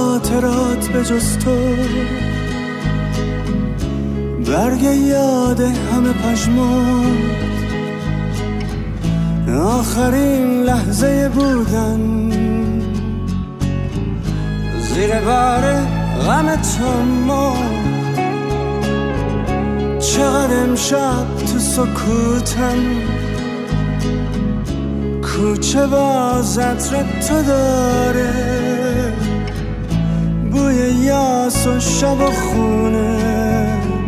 خاطرات به جز تو، برگ یاد همه پژمرد، آخرین لحظه بودن زیر بار غم تو مرد. چقدر امشب تو سکوتم، کوچه باز عطر تو داره، بوی یاس و شب و خونه،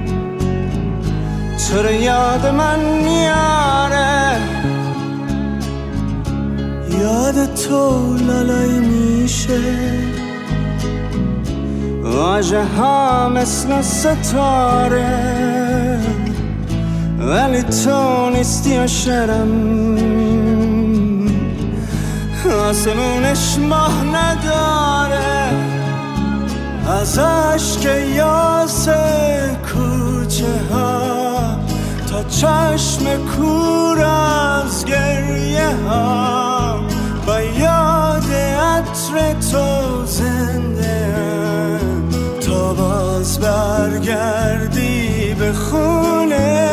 تو رو یاد من میاره. یاد تو لالایی میشه، واژه ها مثل ستاره، ولی تو نیستی و شرم، آسمونش ماه نداره. از عشق یاس کوچه ها تا چشم کور از گریه ها، با یاد عطر تو زنده ام، تا باز برگردی به خونه.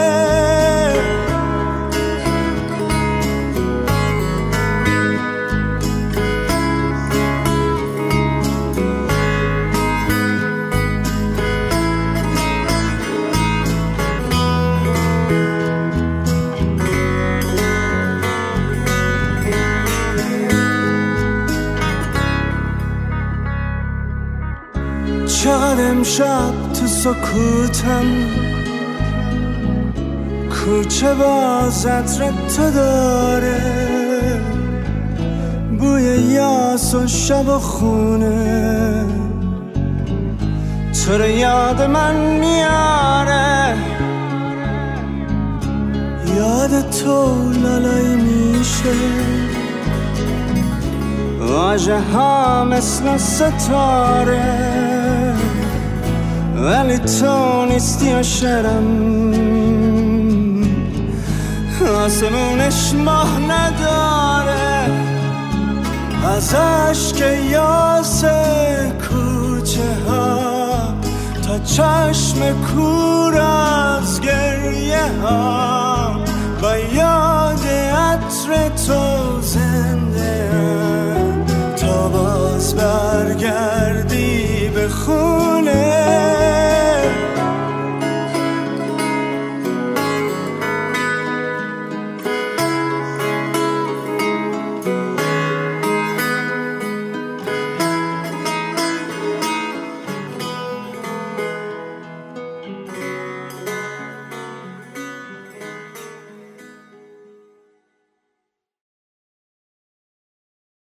چقدر امشب تو سکوتم، کوچه باز عطر تو داره، بوی یاس و شب و خونه، تو رو یاد من میاره. یاد تو لالایی میشه، واژه ها مثل ستاره، ولی تو نیستی و شرم، آسمونش ماه نداره. از عشق یاس کوچه ها تا چشم کور از گریه ها، با یاد عطر تو زنده ام، تا باز برگردی به خونه.